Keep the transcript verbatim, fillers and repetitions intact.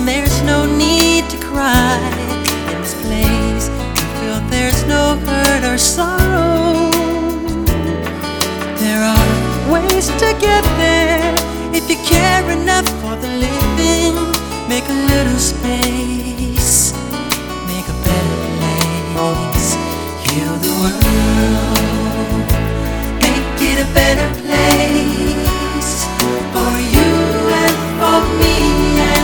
and there's no need to cry. In this place you feel there's no hurt or sorrow. There are ways to get there if you care enough for the living. Make a little space.